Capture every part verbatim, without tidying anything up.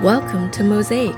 Welcome to Mosaic,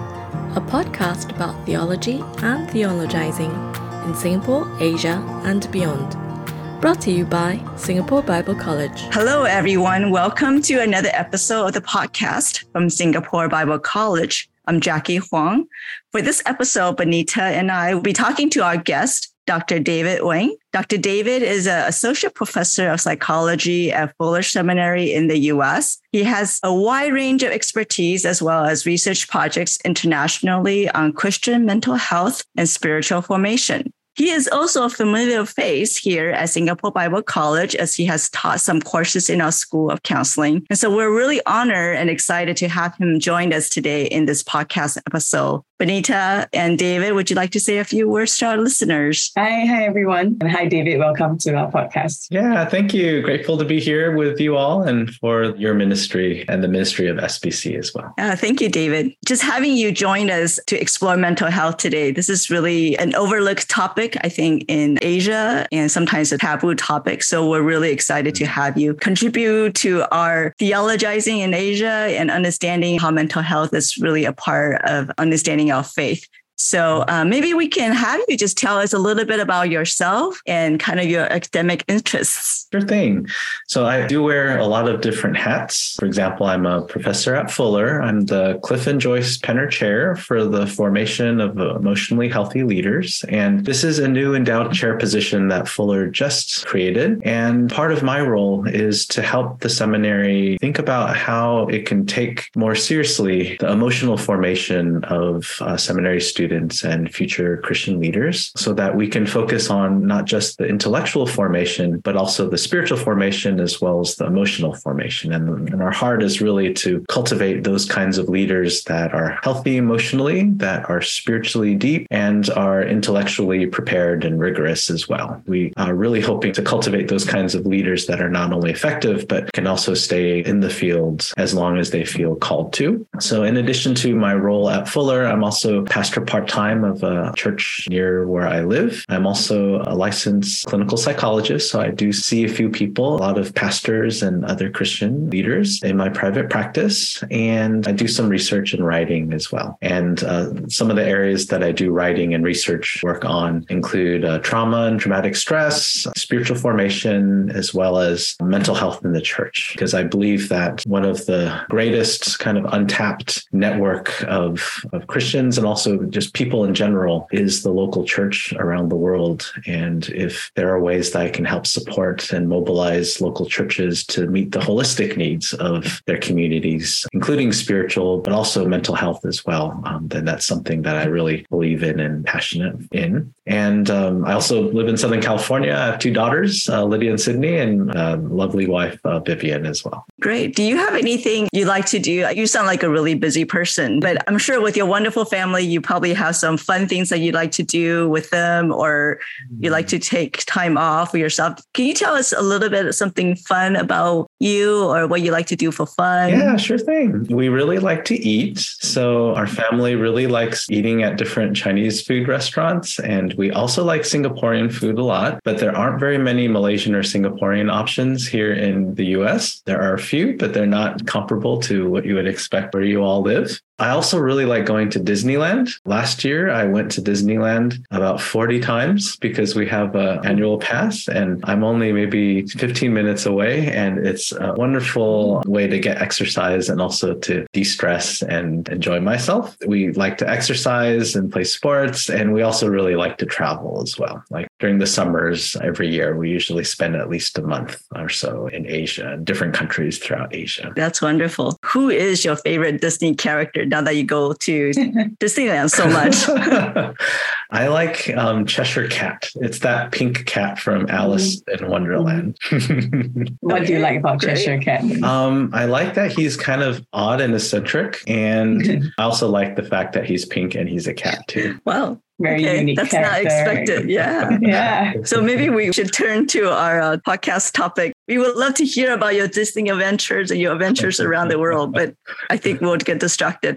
a podcast about theology and theologizing in Singapore, Asia, and beyond. Brought to you by Singapore Bible College. Hello, everyone. Welcome to another episode of the podcast from Singapore Bible College. I'm Jackie Huang. For this episode, Benita and I will be talking to our guest, Doctor David Wang. Doctor David is an associate professor of psychology at Fuller Seminary in the U S. He has a wide range of expertise as well as research projects internationally on Christian mental health and spiritual formation. He is also a familiar face here at Singapore Bible College as he has taught some courses in our School of Counseling. And so we're really honored and excited to have him join us today in this podcast episode. Benita and David, would you like to say a few words to our listeners? Hi, hi everyone. And hi, David. Welcome to our podcast. Yeah, thank you. Grateful to be here with you all and for your ministry and the ministry of S B C as well. Uh, thank you, David. Just having you join us to explore mental health today. This is really an overlooked topic, I think, in Asia and sometimes a taboo topic. So we're really excited to have you contribute to our theologizing in Asia and understanding how mental health is really a part of understanding our faith. So uh, maybe we can have you just tell us a little bit about yourself and kind of your academic interests. Sure thing. So I do wear a lot of different hats. For example, I'm a professor at Fuller. I'm the Cliff and Joyce Penner Chair for the formation of emotionally healthy leaders. And this is a new endowed chair position that Fuller just created. And part of my role is to help the seminary think about how it can take more seriously the emotional formation of uh, seminary students and future Christian leaders so that we can focus on not just the intellectual formation, but also the spiritual formation as well as the emotional formation. And, and our heart is really to cultivate those kinds of leaders that are healthy emotionally, that are spiritually deep, and are intellectually prepared and rigorous as well. We are really hoping to cultivate those kinds of leaders that are not only effective, but can also stay in the field as long as they feel called to. So in addition to my role at Fuller, I'm also pastor part-time of a church near where I live. I'm also a licensed clinical psychologist, so I do see a few people, a lot of pastors and other Christian leaders in my private practice, and I do some research and writing as well. And uh, some of the areas that I do writing and research work on include uh, trauma and traumatic stress, spiritual formation, as well as mental health in the church, because I believe that one of the greatest kind of untapped network of, of Christians and also just people in general is the local church around the world. And if there are ways that I can help support and mobilize local churches to meet the holistic needs of their communities, including spiritual, but also mental health as well, um, then that's something that I really believe in and passionate in. And um, I also live in Southern California. I have two daughters, uh, Lydia and Sydney, and a lovely wife, uh, Vivian, as well. Great. Do you have anything you like to do? You sound like a really busy person, but I'm sure with your wonderful family, you probably have some fun things that you like to do with them, or you like to take time off for yourself. Can you tell us a little bit of something fun about you or what you like to do for fun? Yeah, sure thing. We really like to eat. So our family really likes eating at different Chinese food restaurants. And we also like Singaporean food a lot, but there aren't very many Malaysian or Singaporean options here in the U S. There are a few, but they're not comparable to what you would expect where you all live. I also really like going to Disneyland. Last year, I went to Disneyland about forty times because we have an annual pass and I'm only maybe fifteen minutes away. And it's a wonderful way to get exercise and also to de-stress and enjoy myself. We like to exercise and play sports. And we also really like to travel as well. Like during the summers every year, we usually spend at least a month or so in Asia, in different countries throughout Asia. That's wonderful. Who is your favorite Disney character now that you go to Disneyland so much? I like um, Cheshire Cat. It's that pink cat from Alice in Wonderland. What do you like about Great. Cheshire Cat? Um, I like that he's kind of odd and eccentric. And I also like the fact that he's pink and he's a cat too. Wow. Very okay, unique that's character. not expected. Yeah. Yeah. So maybe we should turn to our uh, podcast topic. We would love to hear about your Disney adventures and your adventures around the world, but I think we'll get distracted there.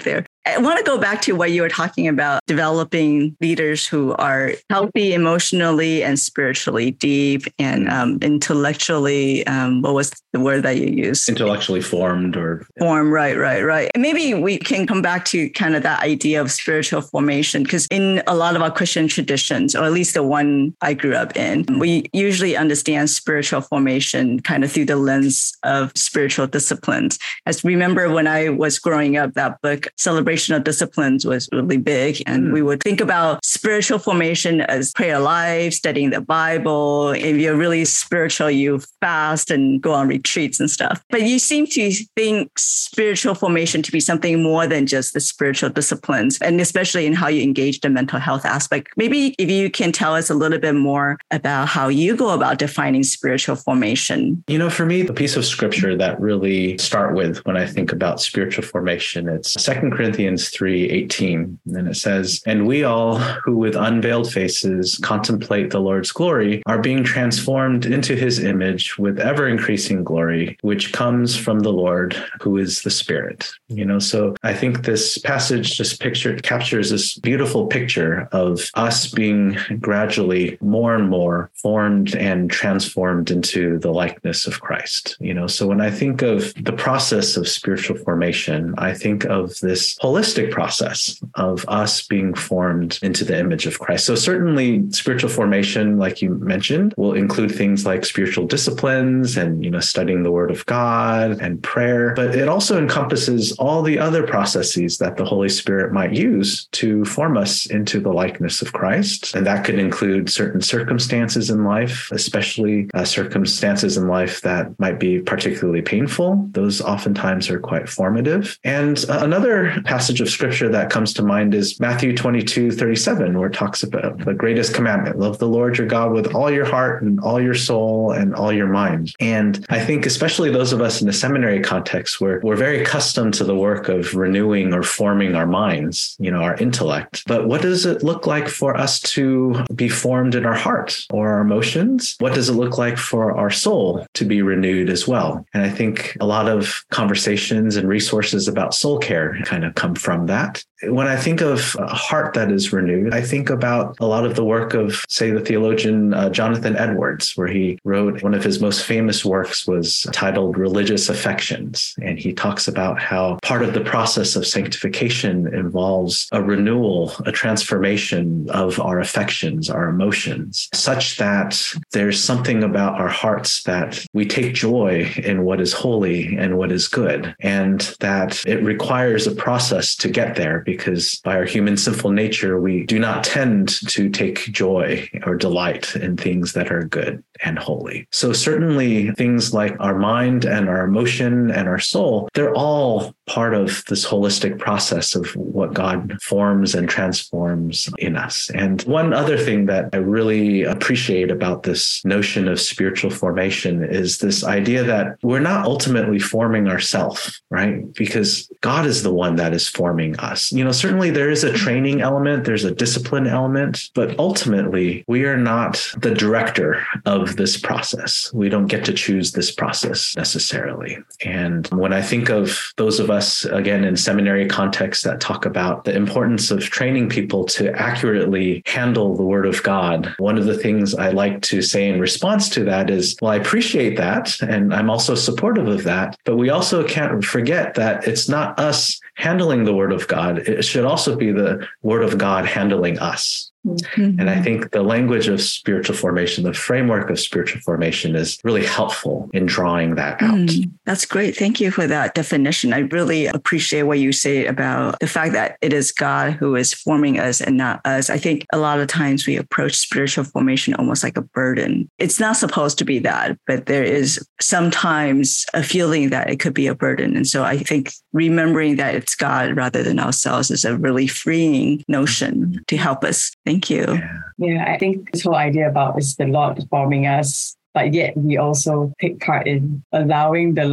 I want to go back to what you were talking about, developing leaders who are healthy emotionally and spiritually deep and um, intellectually, um, what was the word that you used? Intellectually formed or... Form, right, right, right. And maybe we can come back to kind of that idea of spiritual formation, because in a lot of our Christian traditions, or at least the one I grew up in, we usually understand spiritual formation kind of through the lens of spiritual disciplines. As remember when I was growing up, that book, Celebration of Disciplines, was really big. And mm. we would think about spiritual formation as prayer life, studying the Bible. If you're really spiritual, you fast and go on retreats and stuff. But you seem to think spiritual formation to be something more than just the spiritual disciplines, and especially in how you engage the mental health aspect. Maybe if you can tell us a little bit more about how you go about defining spiritual formation. You know, for me, the piece of scripture that really start with when I think about spiritual formation, it's Second Corinthians three eighteen. And it says, "And we all who with unveiled faces contemplate the Lord's glory are being transformed into his image with ever increasing glory, which comes from the Lord, who is the Spirit." You know, so I think this passage just picture captures this beautiful picture of us being gradually more and more formed and transformed into the likeness of Christ. You know, so when I think of the process of spiritual formation, I think of this holistic process of us being formed into the image of Christ. So certainly spiritual formation, like you mentioned, will include things like spiritual disciplines and, you know, studying the Word of God and prayer, but it also encompasses all the other processes that the Holy Spirit might use to form us into the likeness of Christ. And that could include certain circumstances in life, especially uh, circumstances in life that might be particularly painful. Those oftentimes are quite formative. And uh, another passage of scripture that comes to mind is Matthew twenty-two thirty-seven, where it talks about the greatest commandment: love the Lord your God with all your heart and all your soul and all your mind. And I think especially those of us in a seminary context where we're very accustomed to the work of renewing or forming our minds, you know, our intellect. But what does it look like for us to be formed in our heart or our emotions? What does it look like for our soul to be renewed as well? And I think a lot of conversations and resources about soul care kind of come from that. When I think of a heart that is renewed, I think about a lot of the work of, say, the theologian uh, Jonathan Edwards, where he wrote one of his most famous works was titled Religious Affections. And he talks about how part of the process of sanctification involves a renewal, a transformation of our affections, our emotions, such that there's something about our hearts that we take joy in what is holy and what is good, and that it requires a process to get there, because by our human sinful nature, we do not tend to take joy or delight in things that are good and holy. So certainly things like our mind and our emotion and our soul, they're all part of this holistic process of what God forms and transforms in us. And one other thing that I really appreciate about this notion of spiritual formation is this idea that we're not ultimately forming ourselves, right? Because God is the one that is forming us. You know, certainly there is a training element, there's a discipline element, but ultimately we are not the director of this process. We don't get to choose this process necessarily. And when I think of those of us, again, in seminary contexts that talk about the importance of training people to accurately handle the Word of God, one of the things I like to say in response to that is, well, I appreciate that, and I'm also supportive of that, but we also can't forget that it's not us handling the Word of God. It should also be the Word of God handling us. Mm-hmm. And I think the language of spiritual formation, the framework of spiritual formation is really helpful in drawing that out. Mm, that's great. Thank you for that definition. I really appreciate what you say about the fact that it is God who is forming us and not us. I think a lot of times we approach spiritual formation almost like a burden. It's not supposed to be that, but there is sometimes a feeling that it could be a burden. And so I think remembering that it's God rather than ourselves is a really freeing notion to help us. Thank you. Yeah. yeah, I think this whole idea about is the Lord forming us, but yet we also take part in allowing the Lord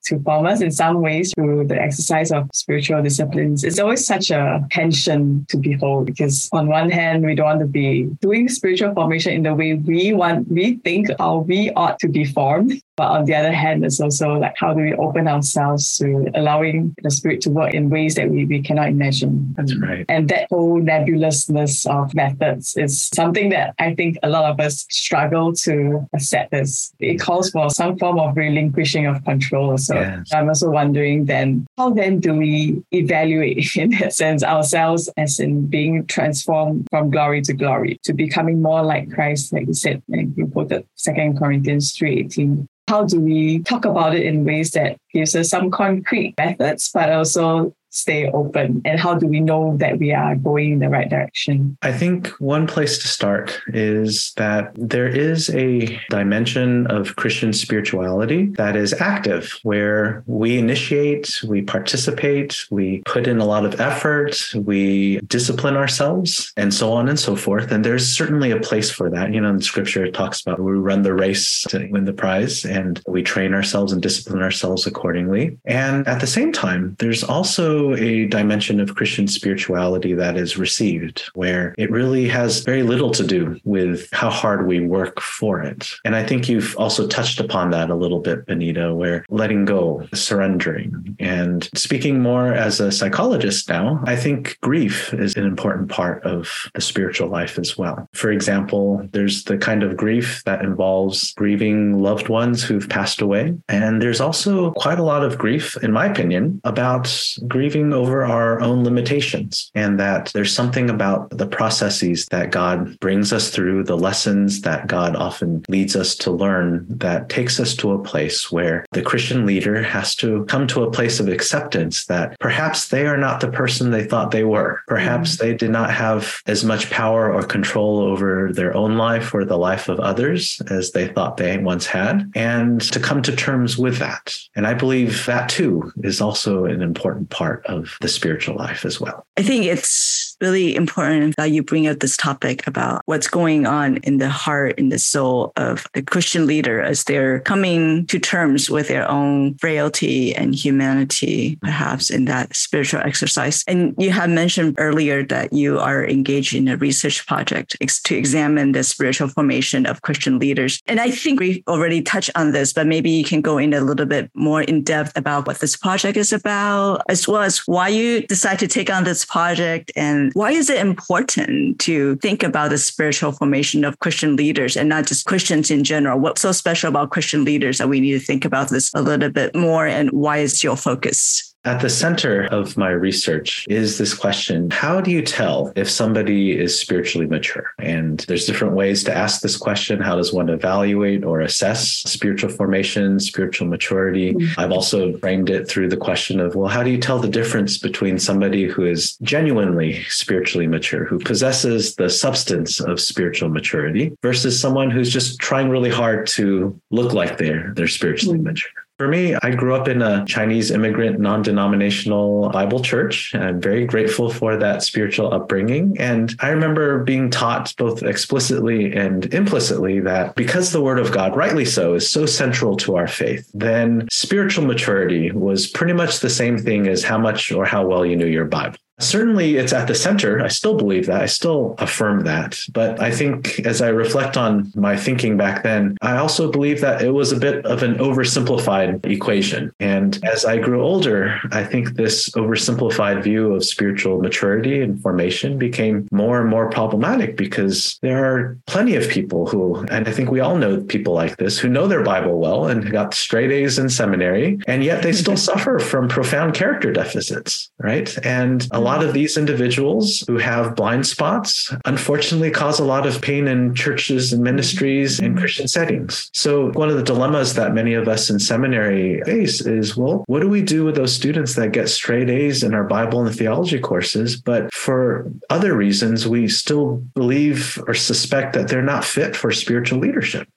to form us in some ways through the exercise of spiritual disciplines. It's always such a tension to behold, because on one hand, we don't want to be doing spiritual formation in the way we want, we think how we ought to be formed. But on the other hand, it's also like, how do we open ourselves to allowing the Spirit to work in ways that we, we cannot imagine? That's right. And that whole nebulousness of methods is something that I think a lot of us struggle to accept this. It calls for some form of relinquishing of control. So yes. I'm also wondering then, how then do we evaluate, in that sense, ourselves as in being transformed from glory to glory, to becoming more like Christ, like you said, and you quoted Second Corinthians three eighteen. How do we talk about it in ways that gives us some concrete methods, but also stay open? And how do we know that we are going in the right direction? I think one place to start is that there is a dimension of Christian spirituality that is active, where we initiate, we participate, we put in a lot of effort, we discipline ourselves, and so on and so forth. And there's certainly a place for that. You know, in Scripture, it talks about we run the race to win the prize, and we train ourselves and discipline ourselves accordingly. And at the same time, there's also a dimension of Christian spirituality that is received, where it really has very little to do with how hard we work for it. And I think you've also touched upon that a little bit, Benita, where letting go, surrendering. And speaking more as a psychologist now, I think grief is an important part of the spiritual life as well. For example, there's the kind of grief that involves grieving loved ones who've passed away. And there's also quite a lot of grief, in my opinion, about grieving over our own limitations, and that there's something about the processes that God brings us through, the lessons that God often leads us to learn, that takes us to a place where the Christian leader has to come to a place of acceptance that perhaps they are not the person they thought they were. Perhaps mm-hmm. they did not have as much power or control over their own life or the life of others as they thought they once had, and to come to terms with that. And I believe that too is also an important part of the spiritual life as well. I think it's really important that you bring up this topic about what's going on in the heart, in the soul of the Christian leader as they're coming to terms with their own frailty and humanity, perhaps in that spiritual exercise. And you have mentioned earlier that you are engaged in a research project to examine the spiritual formation of Christian leaders. And I think we already touched on this, but maybe you can go in a little bit more in depth about what this project is about, as well as why you decide to take on this project, and why is it important to think about the spiritual formation of Christian leaders and not just Christians in general? What's so special about Christian leaders that we need to think about this a little bit more, and why is your focus? At the center of my research is this question: how do you tell if somebody is spiritually mature? And there's different ways to ask this question. How does one evaluate or assess spiritual formation, spiritual maturity? Mm-hmm. I've also framed it through the question of, well, how do you tell the difference between somebody who is genuinely spiritually mature, who possesses the substance of spiritual maturity, versus someone who's just trying really hard to look like they're, they're spiritually mm-hmm. mature? For me, I grew up in a Chinese immigrant, non-denominational Bible church. I'm very grateful for that spiritual upbringing. And I remember being taught both explicitly and implicitly that because the Word of God, rightly so, is so central to our faith, then spiritual maturity was pretty much the same thing as how much or how well you knew your Bible. Certainly, it's at the center. I still believe that. I still affirm that. But I think as I reflect on my thinking back then, I also believe that it was a bit of an oversimplified equation. And as I grew older, I think this oversimplified view of spiritual maturity and formation became more and more problematic, because there are plenty of people who, and I think we all know people like this, who know their Bible well and got straight A's in seminary, and yet they still suffer from profound character deficits, right? And a lot of these individuals who have blind spots, unfortunately, cause a lot of pain in churches and ministries and Christian settings. So one of the dilemmas that many of us in seminary face is, well, what do we do with those students that get straight A's in our Bible and theology courses, but for other reasons, we still believe or suspect that they're not fit for spiritual leadership?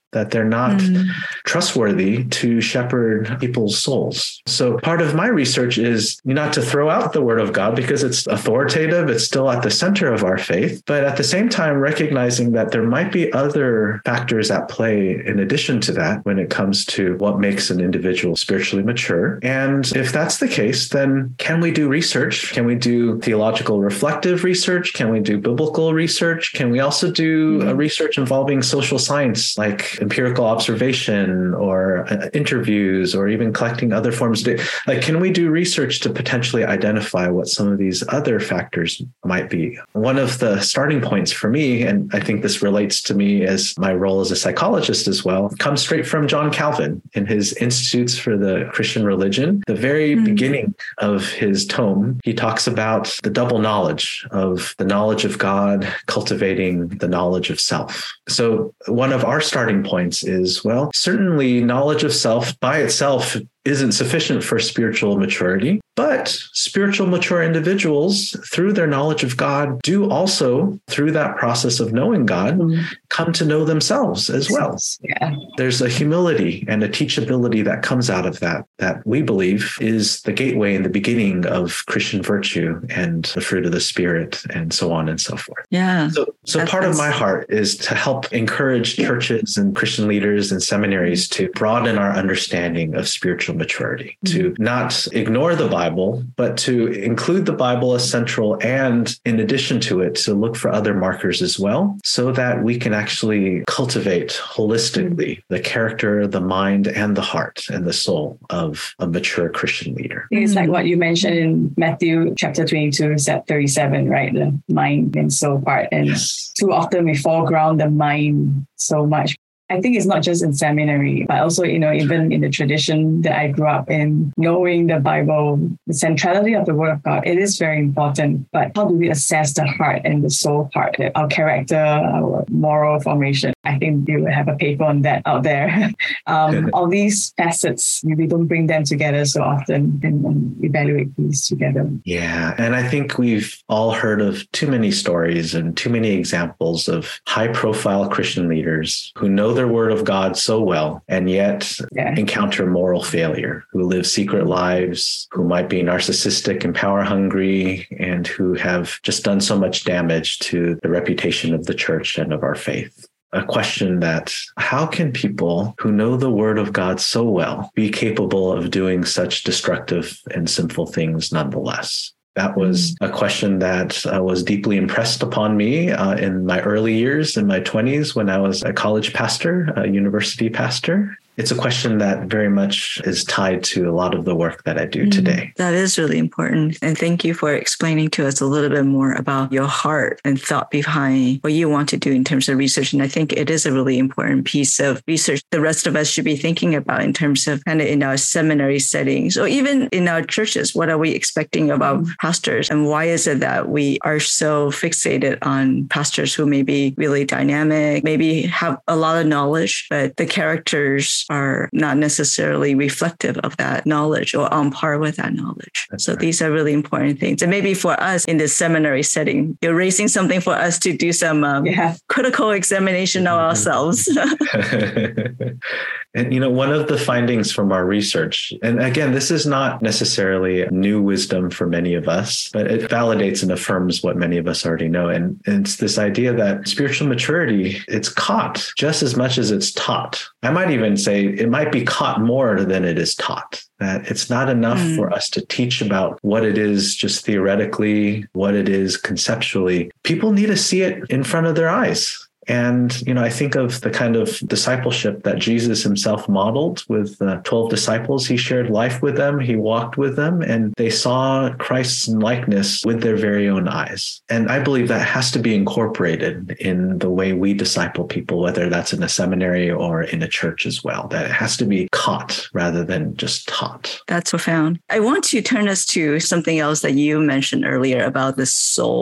that they're not mm. trustworthy to shepherd people's souls. So part of my research is not to throw out the word of God because it's authoritative, it's still at the center of our faith, but at the same time, recognizing that there might be other factors at play in addition to that when it comes to what makes an individual spiritually mature. And if that's the case, then can we do research? Can we do theological reflective research? Can we do biblical research? Can we also do mm-hmm. a research involving social science, like empirical observation or uh, interviews, or even collecting other forms of data? Like, can we do research to potentially identify what some of these other factors might be? One of the starting points for me, and I think this relates to me as my role as a psychologist as well, comes straight from John Calvin in his Institutes for the Christian Religion. The very mm-hmm. beginning of his tome, he talks about the double knowledge of the knowledge of God, cultivating the knowledge of self. So one of our starting points is, well, certainly knowledge of self by itself isn't sufficient for spiritual maturity, but spiritual mature individuals, through their knowledge of God, do also, through that process of knowing God, mm-hmm. come to know themselves as well. Yeah. There's a humility and a teachability that comes out of that, that we believe is the gateway and the beginning of Christian virtue and the fruit of the Spirit and so on and so forth. Yeah. So, so part of my heart is to help encourage churches and Christian leaders and seminaries to broaden our understanding of spiritual maturity, to not ignore the Bible, but to include the Bible as central, and in addition to it, to look for other markers as well, so that we can actually cultivate holistically the character, the mind, and the heart and the soul of a mature Christian leader. It's like what you mentioned in Matthew chapter twenty-two, step thirty-seven, right? The mind and soul part. And yes. too often we foreground the mind so much. I think it's not just in seminary, but also, you know, even in the tradition that I grew up in, knowing the Bible, the centrality of the Word of God, it is very important. But how do we assess the heart and the soul part, our character, our moral formation? I think you have a paper on that out there. um, all these facets, we don't bring them together so often and, and evaluate these together. Yeah. And I think we've all heard of too many stories and too many examples of high profile Christian leaders who know their word of God so well, and yet yeah. encounter moral failure, who live secret lives, who might be narcissistic and power hungry, and who have just done so much damage to the reputation of the church and of our faith. A question that, how can people who know the word of God so well be capable of doing such destructive and sinful things nonetheless? That was a question that uh, was deeply impressed upon me uh, in my early years, in my twenties, when I was a college pastor, a university pastor. It's a question that very much is tied to a lot of the work that I do mm, today. That is really important. And thank you for explaining to us a little bit more about your heart and thought behind what you want to do in terms of research. And I think it is a really important piece of research the rest of us should be thinking about in terms of kind of in our seminary settings, or even in our churches. What are we expecting about mm. pastors? And why is it that we are so fixated on pastors who may be really dynamic, maybe have a lot of knowledge, but the characters are not necessarily reflective of that knowledge or on par with that knowledge. That's so right. These are really important things. And maybe for us in this seminary setting, you're raising something for us to do some um, yeah. critical examination of ourselves. And, you know, one of the findings from our research, and again, this is not necessarily new wisdom for many of us, but it validates and affirms what many of us already know. And, and it's this idea that spiritual maturity, it's caught just as much as it's taught. I might even say it might be caught more than it is taught. That it's not enough mm. for us to teach about what it is just theoretically, what it is conceptually. People need to see it in front of their eyes. And, you know, I think of the kind of discipleship that Jesus himself modeled with the twelve disciples. He shared life with them. He walked with them, and they saw Christ's likeness with their very own eyes. And I believe that has to be incorporated in the way we disciple people, whether that's in a seminary or in a church as well, that it has to be caught rather than just taught. That's profound. I want to turn us to something else that you mentioned earlier about the soul.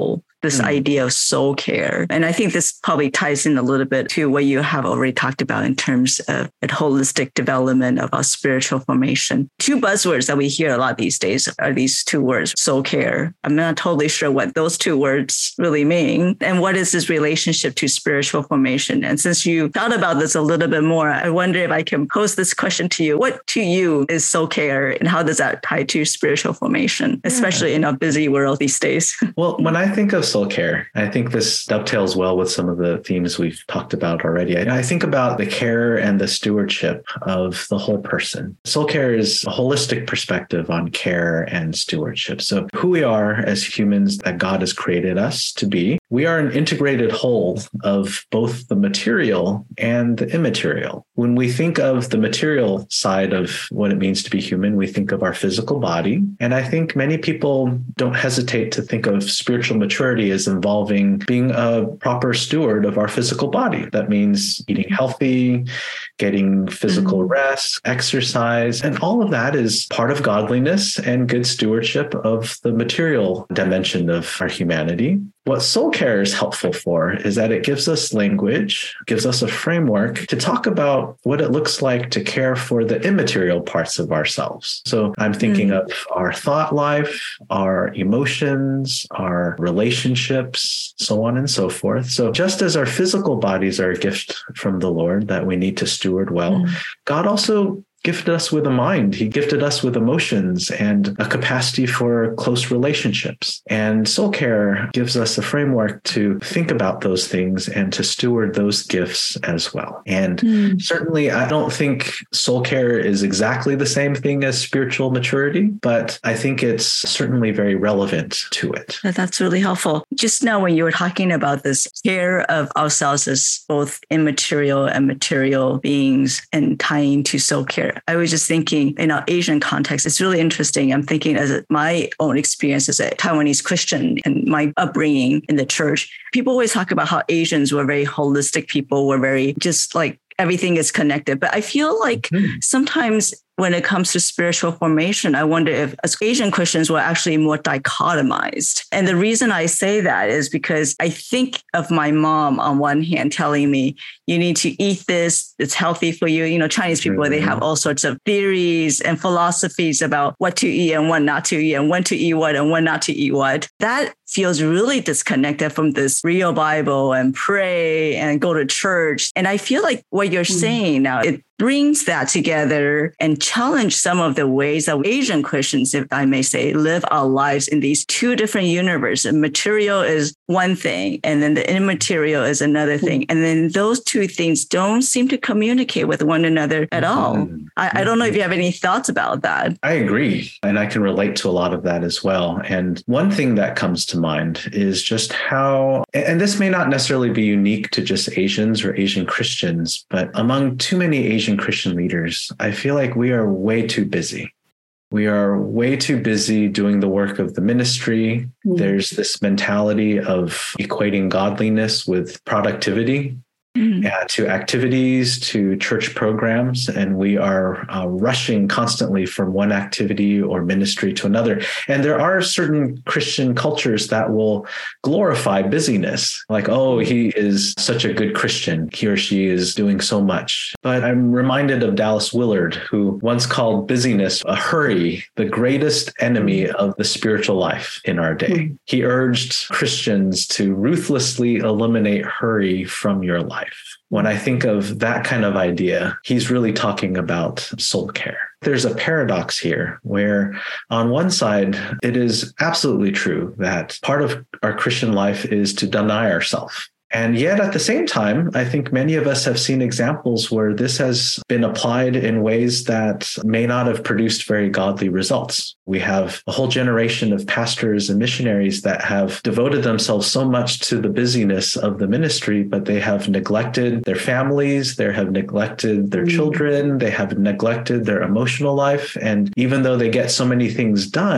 this mm. idea of soul care. And I think this probably ties in a little bit to what you have already talked about in terms of a holistic development of our spiritual formation. Two buzzwords that we hear a lot these days are these two words, soul care. I'm not totally sure what those two words really mean. And what is this relationship to spiritual formation? And since you thought about this a little bit more, I wonder if I can pose this question to you. What to you is soul care and how does that tie to spiritual formation, especially yeah. in our busy world these days? Well, when I think of soul care, I think this dovetails well with some of the themes we've talked about already. I, I think about the care and the stewardship of the whole person. Soul care is a holistic perspective on care and stewardship. So who we are as humans that God has created us to be, we are an integrated whole of both the material and the immaterial. When we think of the material side of what it means to be human, we think of our physical body. And I think many people don't hesitate to think of spiritual maturity as involving being a proper steward of our physical body. That means eating healthy, getting physical mm-hmm. rest, exercise, and all of that is part of godliness and good stewardship of the material dimension of our humanity. What soul care is helpful for is that it gives us language, gives us a framework to talk about what it looks like to care for the immaterial parts of ourselves. So I'm thinking mm. of our thought life, our emotions, our relationships, so on and so forth. So just as our physical bodies are a gift from the Lord that we need to steward well, mm. God also gifted us with a mind. He gifted us with emotions and a capacity for close relationships. And soul care gives us a framework to think about those things and to steward those gifts as well. And mm. certainly, I don't think soul care is exactly the same thing as spiritual maturity, but I think it's certainly very relevant to it. That's really helpful. Just now, when you were talking about this care of ourselves as both immaterial and material beings and tying to soul care, I was just thinking in our Asian context, it's really interesting. I'm thinking as a, my own experience as a Taiwanese Christian and my upbringing in the church, people always talk about how Asians were very holistic people, were very just like everything is connected. But I feel like mm-hmm. sometimes when it comes to spiritual formation, I wonder if as Asian Christians were actually more dichotomized. And the reason I say that is because I think of my mom on one hand telling me, you need to eat this, it's healthy for you. You know, Chinese people, mm-hmm. they have all sorts of theories and philosophies about what to eat and what not to eat and when to eat what and when not to eat what. That feels really disconnected from this real Bible and pray and go to church. And I feel like what you're mm-hmm. saying now, it brings that together and challenge some of the ways that Asian Christians, if I may say, live our lives in these two different universes. Material is one thing, and then the immaterial is another thing. And then those two things don't seem to communicate with one another at all. Mm-hmm. I, I don't know if you have any thoughts about that. I agree. And I can relate to a lot of that as well. And one thing that comes to mind is just how, and this may not necessarily be unique to just Asians or Asian Christians, but among too many Asian Christian leaders, I feel like we are way too busy. We are way too busy doing the work of the ministry. Mm. There's this mentality of equating godliness with productivity. Mm-hmm. Uh, to activities, to church programs, and we are uh, rushing constantly from one activity or ministry to another. And there are certain Christian cultures that will glorify busyness, like, oh, he is such a good Christian. He or she is doing so much. But I'm reminded of Dallas Willard, who once called busyness a hurry, the greatest enemy of the spiritual life in our day. Mm-hmm. He urged Christians to ruthlessly eliminate hurry from your life. When I think of that kind of idea, he's really talking about soul care. There's a paradox here where on one side, it is absolutely true that part of our Christian life is to deny ourselves. And yet at the same time, I think many of us have seen examples where this has been applied in ways that may not have produced very godly results. We have a whole generation of pastors and missionaries that have devoted themselves so much to the busyness of the ministry, but they have neglected their families, they have neglected their mm-hmm. children, they have neglected their emotional life. And even though they get so many things done,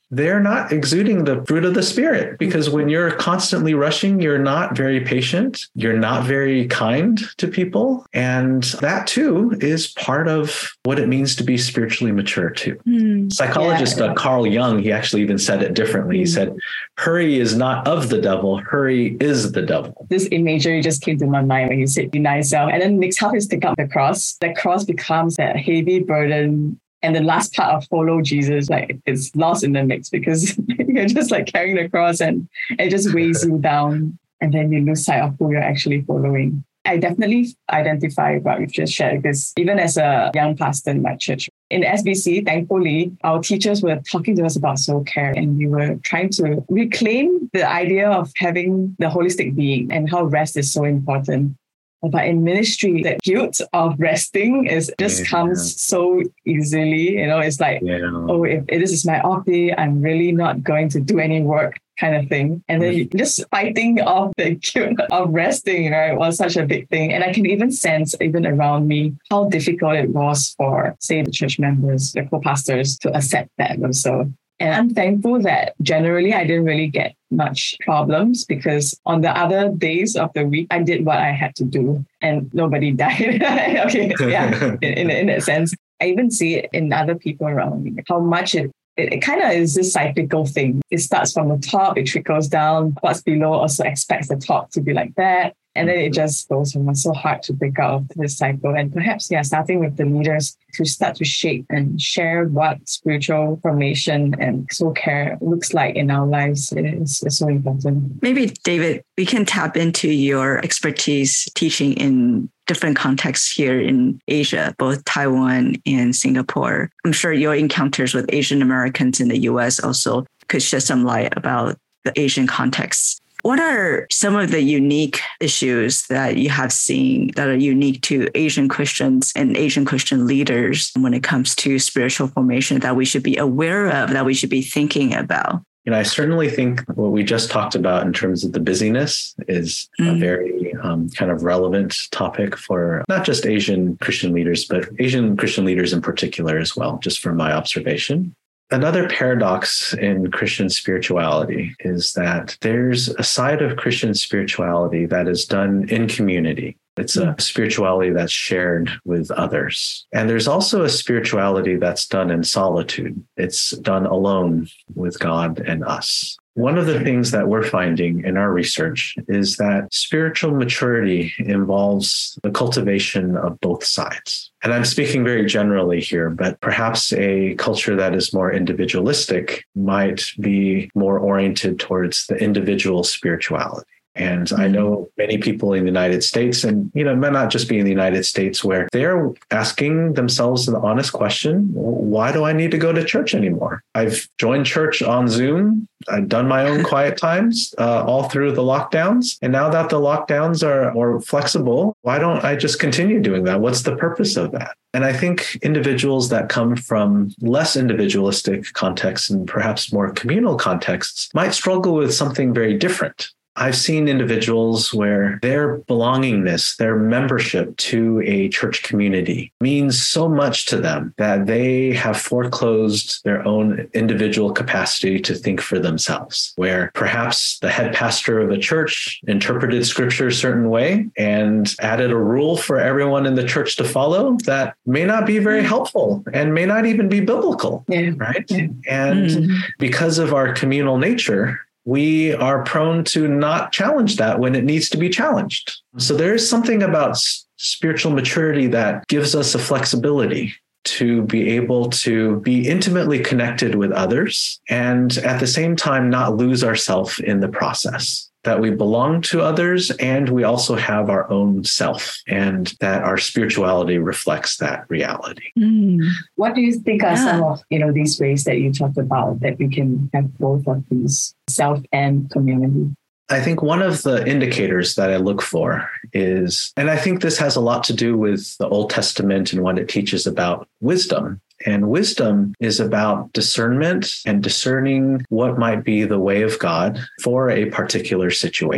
they're not exuding the fruit of the Spirit, because when you're constantly rushing, you're not very patient. You're not very kind to people. And that too is part of what it means to be spiritually mature too. Mm, Psychologist yeah. uh, Carl Jung, he actually even said it differently. Mm. He said, hurry is not of the devil, hurry is the devil. This imagery just came to my mind when you said deny self. And then next half is take up the cross. The cross becomes that heavy burden. And the last part of follow Jesus, like it's lost in the mix because you're just like carrying the cross and it just weighs you down. And then you lose sight of who you're actually following. I definitely identify with what we've just shared, because even as a young pastor in my church, in S B C, thankfully, our teachers were talking to us about soul care, and we were trying to reclaim the idea of having the holistic being and how rest is so important. But in ministry, the guilt of resting is just yeah. comes so easily. You know, it's like, yeah. oh, if this is my off day, I'm really not going to do any work, kind of thing. And then mm. just fighting off the guilt of resting, right, was such a big thing. And I can even sense, even around me, how difficult it was for, say, the church members, the co-pastors, to accept that also. And I'm thankful that generally I didn't really get much problems, because on the other days of the week, I did what I had to do and nobody died. okay, yeah, in, in, in that sense. I even see it in other people around me, how much it It, it kind of is this cyclical thing. It starts from the top, it trickles down. What's below also expects the top to be like that. And then it just goes from. It's so hard to break out of this cycle. And perhaps, yeah, starting with the leaders to start to shape and share what spiritual formation and soul care looks like in our lives is, is so important. Maybe, David, we can tap into your expertise teaching in different contexts here in Asia, both Taiwan and Singapore. I'm sure your encounters with Asian Americans in the U S also could shed some light about the Asian context. What are some of the unique issues that you have seen that are unique to Asian Christians and Asian Christian leaders when it comes to spiritual formation that we should be aware of, that we should be thinking about? You know, I certainly think what we just talked about in terms of the busyness is mm. a very um, kind of relevant topic for not just Asian Christian leaders, but Asian Christian leaders in particular as well, just from my observation. Another paradox in Christian spirituality is that there's a side of Christian spirituality that is done in community. It's a spirituality that's shared with others. And there's also a spirituality that's done in solitude. It's done alone with God and us. One of the things that we're finding in our research is that spiritual maturity involves the cultivation of both sides. And I'm speaking very generally here, but perhaps a culture that is more individualistic might be more oriented towards the individual spirituality. And I know many people in the United States, and, you know, it might not just be in the United States, where they're asking themselves the honest question, why do I need to go to church anymore? I've joined church on Zoom. I've done my own quiet times uh, all through the lockdowns. And now that the lockdowns are more flexible, why don't I just continue doing that? What's the purpose of that? And I think individuals that come from less individualistic contexts and perhaps more communal contexts might struggle with something very different. I've seen individuals where their belongingness, their membership to a church community means so much to them that they have foreclosed their own individual capacity to think for themselves, where perhaps the head pastor of a church interpreted scripture a certain way and added a rule for everyone in the church to follow that may not be very helpful and may not even be biblical, yeah. right? Yeah. And mm-hmm. because of our communal nature, we are prone to not challenge that when it needs to be challenged. So there is something about s- spiritual maturity that gives us a flexibility to be able to be intimately connected with others and at the same time not lose ourselves in the process. That we belong to others and we also have our own self, and that our spirituality reflects that reality. Mm. What do you think are yeah. some of, you know, these ways that you talked about that we can have both of these, self and community? I think one of the indicators that I look for is, and I think this has a lot to do with the Old Testament and what it teaches about wisdom. And wisdom is about discernment and discerning what might be the way of God for a particular situation.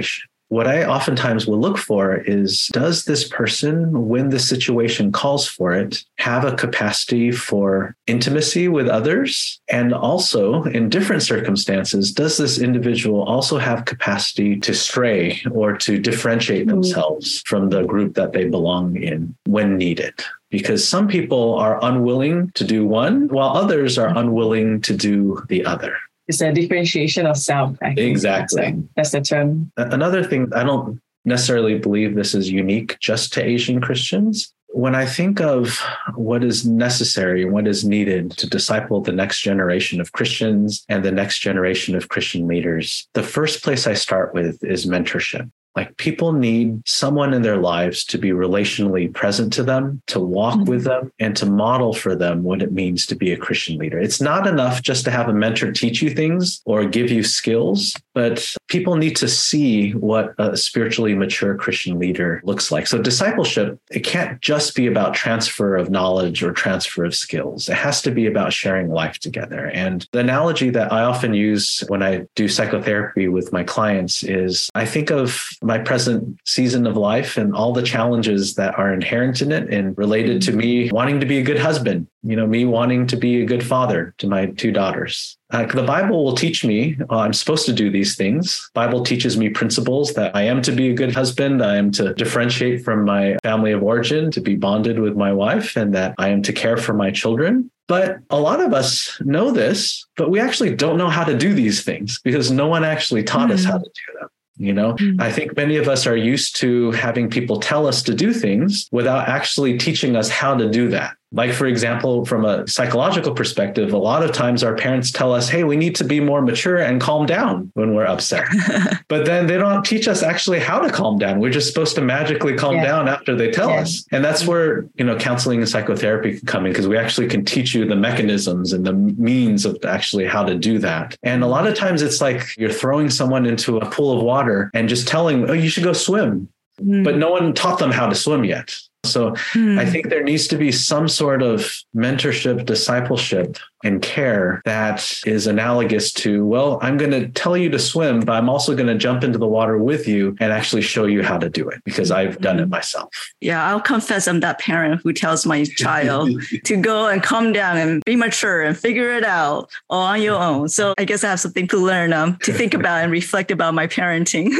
what I oftentimes will look for is, does this person, when the situation calls for it, have a capacity for intimacy with others? And also, in different circumstances, does this individual also have capacity to stray or to differentiate mm-hmm. themselves from the group that they belong in when needed? Because some people are unwilling to do one, while others are unwilling to do the other. It's a differentiation of self. I think. Exactly. That's, that's the term. Another thing, I don't necessarily believe this is unique just to Asian Christians. When I think of what is necessary, what is needed to disciple the next generation of Christians and the next generation of Christian leaders, the first place I start with is mentorship. Like, people need someone in their lives to be relationally present to them, to walk mm-hmm. with them, and to model for them what it means to be a Christian leader. It's not enough just to have a mentor teach you things or give you skills, but people need to see what a spiritually mature Christian leader looks like. So discipleship, it can't just be about transfer of knowledge or transfer of skills. It has to be about sharing life together. And the analogy that I often use when I do psychotherapy with my clients is, I think of my present season of life and all the challenges that are inherent in it and related to me wanting to be a good husband, you know, me wanting to be a good father to my two daughters. Uh, the Bible will teach me uh, I'm supposed to do these things. Bible teaches me principles that I am to be a good husband. I am to differentiate from my family of origin, to be bonded with my wife, and that I am to care for my children. But a lot of us know this, but we actually don't know how to do these things because no one actually taught mm-hmm. us how to do them. You know, mm-hmm. I think many of us are used to having people tell us to do things without actually teaching us how to do that. Like, for example, from a psychological perspective, a lot of times our parents tell us, hey, we need to be more mature and calm down when we're upset. But then they don't teach us actually how to calm down. We're just supposed to magically calm yeah. down after they tell yeah. us. And that's where, you know, counseling and psychotherapy can come in, because we actually can teach you the mechanisms and the means of actually how to do that. And a lot of times it's like you're throwing someone into a pool of water and just telling, oh, you should go swim. Mm. But no one taught them how to swim yet. So hmm. I think there needs to be some sort of mentorship, discipleship, and care that is analogous to, well, I'm going to tell you to swim, but I'm also going to jump into the water with you and actually show you how to do it because I've done it myself. Yeah, I'll confess I'm that parent who tells my child to go and calm down and be mature and figure it out all on your own. So I guess I have something to learn, um, to think about and reflect about my parenting.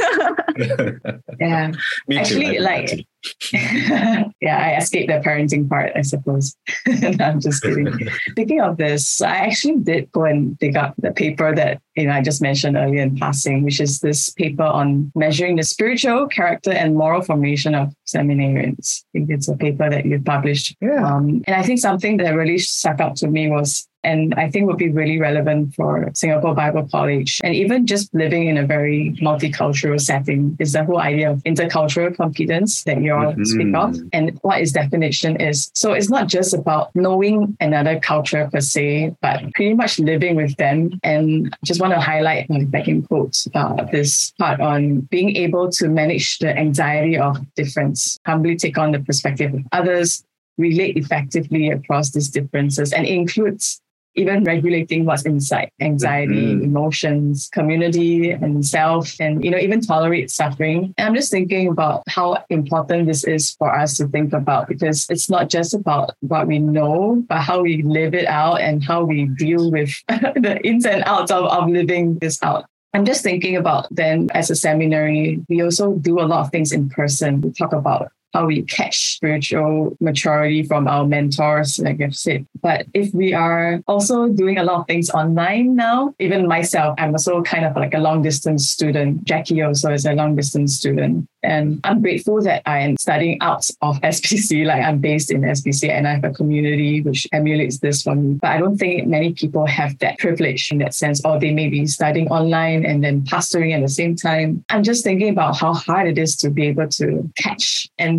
Yeah, me too. Actually, like, yeah, I escaped the parenting part, I suppose. No, I'm just kidding. Speaking of this, I actually did go and dig up the paper that, you know, I just mentioned earlier in passing, which is this paper on measuring the spiritual, character, and moral formation of seminarians. I think it's a paper that you published. Yeah. Um, and I think something that really stuck out to me was, and I think would be really relevant for Singapore Bible College, and even just living in a very multicultural setting, is the whole idea of intercultural competence that you all mm-hmm. speak of, and what its definition is. So it's not just about knowing another culture per se, but pretty much living with them. And just want to highlight, back in quotes, uh, this part on being able to manage the anxiety of difference, humbly take on the perspective of others, relate effectively across these differences, and includes even regulating what's inside, anxiety, mm-hmm. emotions, community, and self, and, you know, even tolerate suffering. And I'm just thinking about how important this is for us to think about, because it's not just about what we know, but how we live it out and how we deal with the ins and outs of, of living this out. I'm just thinking about then, as a seminary, we also do a lot of things in person. We talk about how we catch spiritual maturity from our mentors, like I've said. But if we are also doing a lot of things online now, even myself, I'm also kind of like a long distance student. Jackie also is a long distance student. And I'm grateful that I am studying out of S P C, like I'm based in S P C and I have a community which emulates this for me. But I don't think many people have that privilege in that sense, or they may be studying online and then pastoring at the same time. I'm just thinking about how hard it is to be able to catch and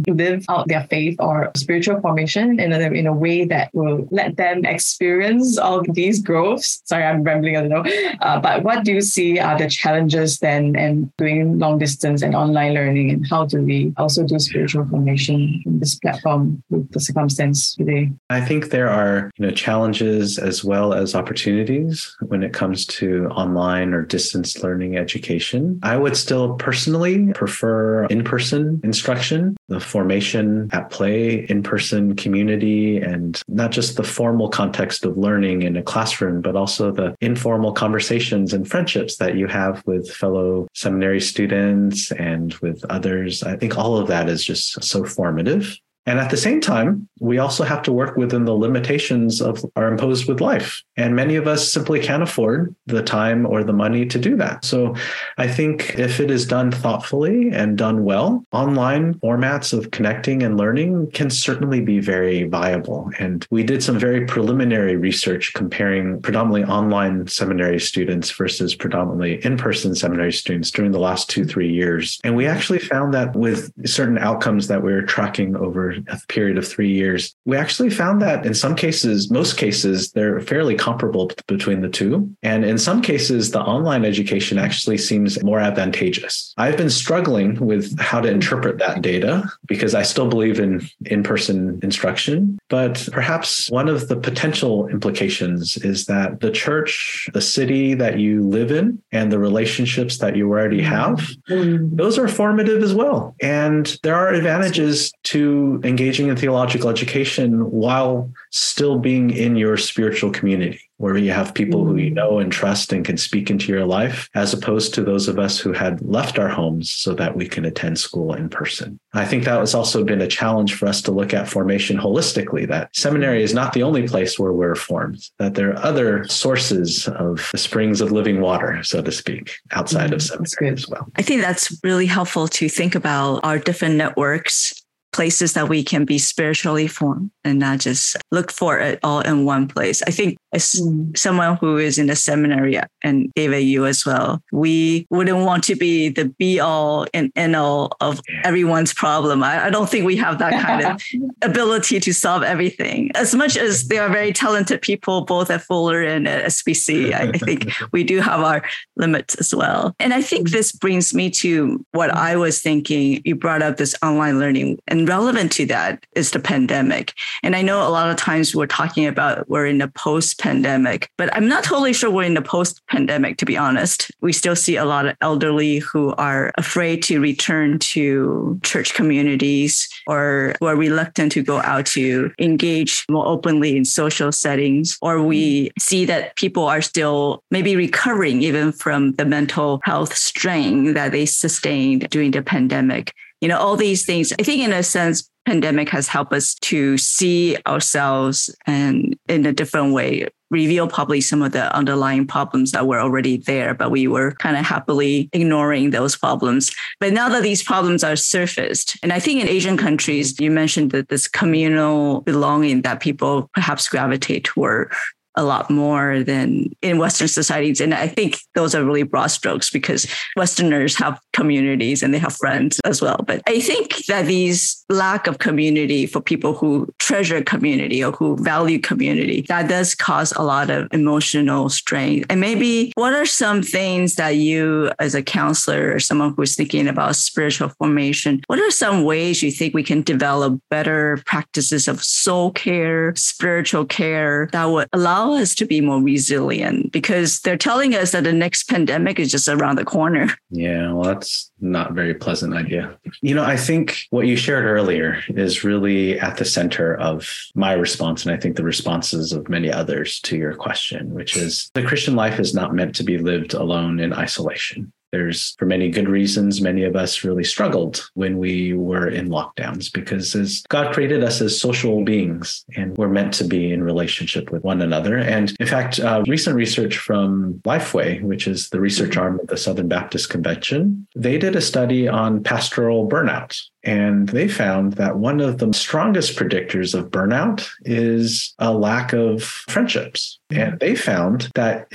can live out their faith or spiritual formation in a, in a way that will let them experience all these growths. Sorry, I'm rambling a little. Uh, but what do you see are the challenges then in doing long distance and online learning, and how do we also do spiritual formation in this platform with the circumstance today? I think there are, you know, challenges as well as opportunities when it comes to online or distance learning education. I would still personally prefer in-person instruction, the formation at play, in-person community, and not just the formal context of learning in a classroom, but also the informal conversations and friendships that you have with fellow seminary students and with others. I think all of that is just so formative. And at the same time, we also have to work within the limitations of are imposed with life. And many of us simply can't afford the time or the money to do that. So I think if it is done thoughtfully and done well, online formats of connecting and learning can certainly be very viable. And we did some very preliminary research comparing predominantly online seminary students versus predominantly in-person seminary students during the last two, three years. And we actually found that with certain outcomes that we were tracking over a period of three years, we actually found that in some cases, most cases, they're fairly comparable between the two. And in some cases, the online education actually seems more advantageous. I've been struggling with how to interpret that data because I still believe in in-person instruction. But perhaps one of the potential implications is that the church, the city that you live in, and the relationships that you already have, those are formative as well. And there are advantages to engaging in theological education while still being in your spiritual community, where you have people who you know and trust and can speak into your life, as opposed to those of us who had left our homes so that we can attend school in person. I think that has also been a challenge for us to look at formation holistically, that seminary is not the only place where we're formed, that there are other sources of the springs of living water, so to speak, outside mm, of seminary as well. I think that's really helpful to think about our different networks, places that we can be spiritually formed and not just look for it all in one place. I think as mm. someone who is in the seminary, and David, you as well, we wouldn't want to be the be all and end all of everyone's problem. I, I don't think we have that kind of ability to solve everything. As much as there are very talented people, both at Fuller and at S B C, I, I think we do have our limits as well. And I think this brings me to what I was thinking. You brought up this online learning, and relevant to that is the pandemic. And I know a lot of times we're talking about we're in a post-pandemic, but I'm not totally sure we're in a post-pandemic, to be honest. We still see a lot of elderly who are afraid to return to church communities or who are reluctant to go out to engage more openly in social settings. Or we see that people are still maybe recovering even from the mental health strain that they sustained during the pandemic. You know, all these things, I think in a sense, pandemic has helped us to see ourselves and in a different way, reveal probably some of the underlying problems that were already there, but we were kind of happily ignoring those problems. But now that these problems are surfaced, and I think in Asian countries, you mentioned that this communal belonging that people perhaps gravitate toward a lot more than in Western societies. And I think those are really broad strokes because Westerners have communities and they have friends as well. But I think that these lack of community for people who treasure community or who value community, that does cause a lot of emotional strain. And maybe what are some things that you as a counselor or someone who's thinking about spiritual formation, what are some ways you think we can develop better practices of soul care, spiritual care that would allow us to be more resilient, because they're telling us that the next pandemic is just around the corner. Yeah, well, that's not a very pleasant idea. You know, I think what you shared earlier is really at the center of my response, and I think the responses of many others to your question, which is the Christian life is not meant to be lived alone in isolation. There's, for many good reasons, many of us really struggled when we were in lockdowns because as God created us as social beings and we're meant to be in relationship with one another. And in fact, uh, recent research from Lifeway, which is the research arm of the Southern Baptist Convention, they did a study on pastoral burnout. And they found that one of the strongest predictors of burnout is a lack of friendships. And they found that if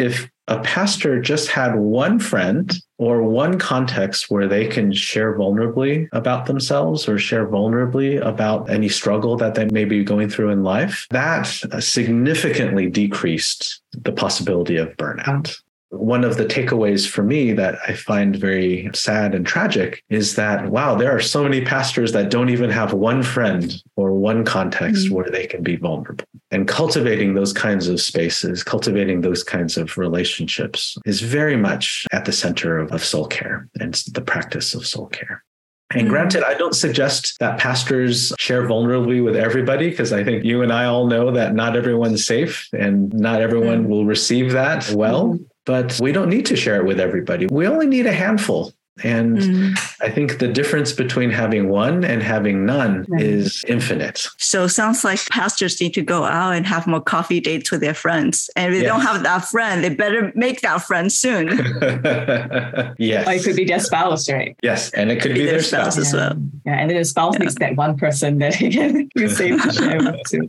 a pastor just had one friend or one context where they can share vulnerably about themselves or share vulnerably about any struggle that they may be going through in life, that significantly decreased the possibility of burnout. One of the takeaways for me that I find very sad and tragic is that, wow, there are so many pastors that don't even have one friend or one context mm-hmm. where they can be vulnerable. And cultivating those kinds of spaces, cultivating those kinds of relationships is very much at the center of, of soul care and the practice of soul care. And granted, I don't suggest that pastors share vulnerably with everybody, because I think you and I all know that not everyone's safe and not everyone mm-hmm. will receive that well. Mm-hmm. But we don't need to share it with everybody. We only need a handful. And mm. I think the difference between having one and having none mm. is infinite. So it sounds like pastors need to go out and have more coffee dates with their friends. And if they yes. don't have that friend, they better make that friend soon. Yes. Or it could be their spouse, right? Yes. And it could, it could be, be their spouse, spouse as well. Yeah. yeah. And then the spouse yeah. needs that one person that they can be safe to share with too.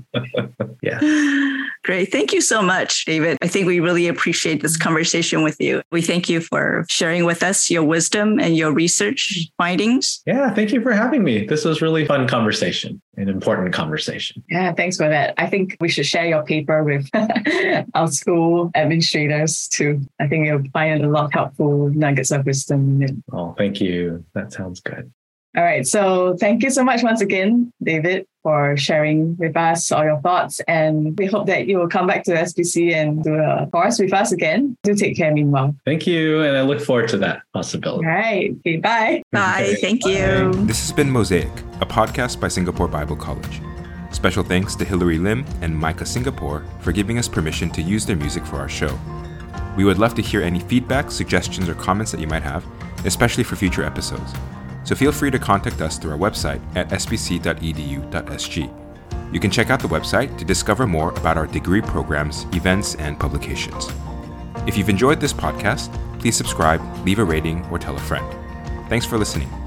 Yeah. Great. Thank you so much, David. I think we really appreciate this conversation with you. We thank you for sharing with us your wisdom and your research findings. Yeah, thank you for having me. This was really fun conversation, an important conversation. Yeah, thanks for that. I think we should share your paper with our school administrators too. I think you'll find a lot of helpful nuggets of wisdom in it. Oh, thank you. That sounds good. All right. So thank you so much once again, David, for sharing with us all your thoughts. And we hope that you will come back to S B C and do a course with us again. Do take care meanwhile. Thank you. And I look forward to that possibility. All right. Okay, bye. Bye. Okay. Thank bye. you. This has been Mosaic, a podcast by Singapore Bible College. Special thanks to Hilary Lim and Micah Singapore for giving us permission to use their music for our show. We would love to hear any feedback, suggestions, or comments that you might have, especially for future episodes. So feel free to contact us through our website at s b c dot e d u dot s g. You can check out the website to discover more about our degree programs, events, and publications. If you've enjoyed this podcast, please subscribe, leave a rating, or tell a friend. Thanks for listening.